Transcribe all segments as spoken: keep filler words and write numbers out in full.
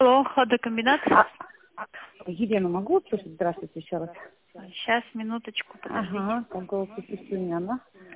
Алло, ходокомбинат. А, Елена, могу услышать? Здравствуйте еще раз. Сейчас, минуточку, подождите. Ага, там голос Сюняна.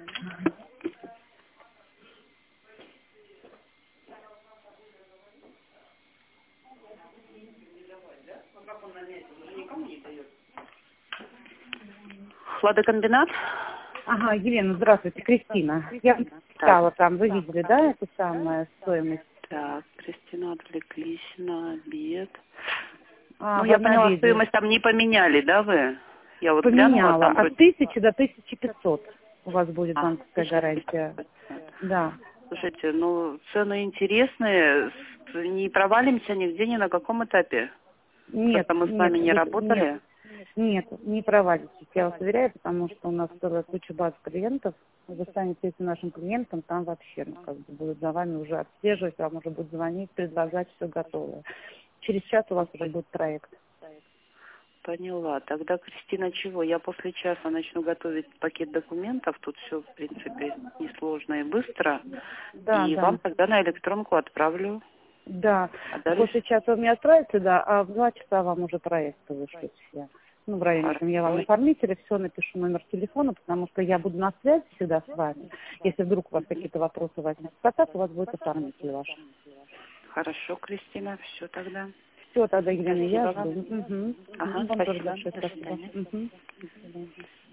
Хладокомбинат? Ага, Елена, здравствуйте, Кристина. Я читала там, вы видели, да, эту самую стоимость? Так, Кристина, отвлеклись на обед. А, Ну, вы я на поняла, обеде. стоимость там не поменяли, да, вы? Я вот глянула, Поменяла. там От вроде... тысячи до тысячи пятисот у вас будет А, банковская гарантия. Да. слушайте, ну, цены интересные. С- Не провалимся нигде, ни на каком этапе. Нет, Просто мы с нет, вами не вы- работали. нет, нет, не провалитесь, я вас уверяю, потому что у нас целая куча баз клиентов. Вы станете этим нашим клиентом, там вообще, ну, как бы будут за вами уже отслеживать, вам уже будут звонить, предлагать, все готовое. Через час у вас уже будет проект. Поняла. Тогда, Кристина, чего? Я после часа начну готовить пакет документов. Тут все, в принципе, несложно и быстро. Да, И да, вам тогда на электронку отправлю. да. А дальше... После часа вы мне отправите, да, а в два часа вам уже проекты вышлют все. Ну, в районе, там я вам оформителя все напишу, номер телефона, потому что я буду на связи всегда с вами. Если вдруг у вас какие-то вопросы возникнут, так у вас будет оформитель ваш. Хорошо, Кристина, все тогда. Все, тогда, Елена, я Спасибо жду. вам. Угу. Ага, Вам тоже спасибо. большое До спасибо. свидания. Угу. До свидания.